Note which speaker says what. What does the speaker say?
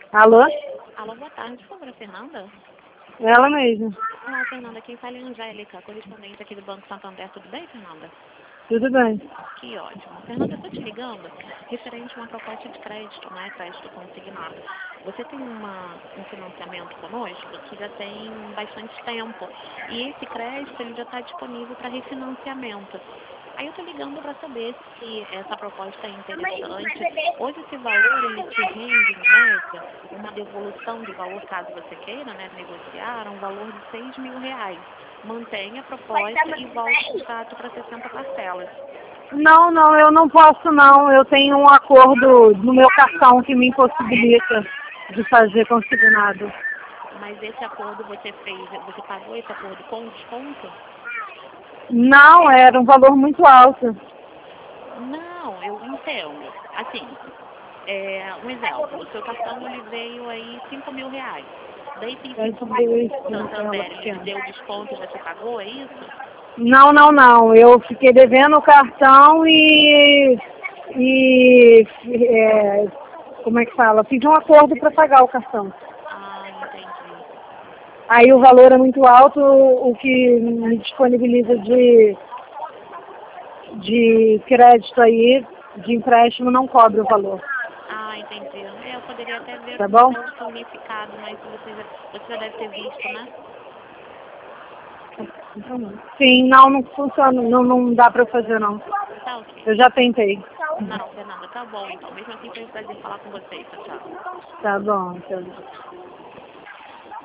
Speaker 1: Alô?
Speaker 2: Alô, boa tarde, por favor, a Fernanda?
Speaker 1: Ela mesma.
Speaker 2: Olá, Fernanda, quem fala é Angélica, correspondente aqui do Banco Santander. Tudo bem, Fernanda?
Speaker 1: Tudo bem.
Speaker 2: Que ótimo. Fernanda, eu estou te ligando referente a uma proposta de crédito, né? Crédito consignado. Você tem um financiamento conosco que já tem bastante tempo. E esse crédito ele já está disponível para refinanciamento. Aí eu estou ligando para saber se essa proposta é interessante. Hoje esse valor ele te rende, em média, uma devolução de valor, caso você queira, né, negociar, um valor de R$ 6.000. Mantenha a proposta e volte o extrato para 60 parcelas.
Speaker 1: Não, eu não posso não. Eu tenho um acordo no meu cartão que me impossibilita de fazer consignado.
Speaker 2: Mas esse acordo você fez, você pagou esse acordo com desconto?
Speaker 1: Não, era um valor muito alto.
Speaker 2: Não, eu entendo. Assim, um exemplo, o seu cartão ele veio aí R$ 5.000. Desses
Speaker 1: É
Speaker 2: 5.000,
Speaker 1: dois,
Speaker 2: o
Speaker 1: ela
Speaker 2: Santander ele te
Speaker 1: pequena.
Speaker 2: deu desconto e você pagou, é isso?
Speaker 1: Não. Eu fiquei devendo o cartão como é que fala? Fiz um acordo para pagar o cartão.
Speaker 2: Ah, entendi.
Speaker 1: Aí o valor é muito alto, o que me disponibiliza de crédito aí, de empréstimo, não cobre o valor.
Speaker 2: Ah, entendi. Eu poderia até ver
Speaker 1: Tá
Speaker 2: um
Speaker 1: bom?
Speaker 2: crédito unificado, mas você já deve ter visto, né?
Speaker 1: Sim, não funciona, não dá para fazer não.
Speaker 2: Tá ok.
Speaker 1: Eu já tentei.
Speaker 2: Não, Fernanda, tá bom então. Mesmo assim foi um prazer falar com você. Tchau, tchau.
Speaker 1: Tá bom, então.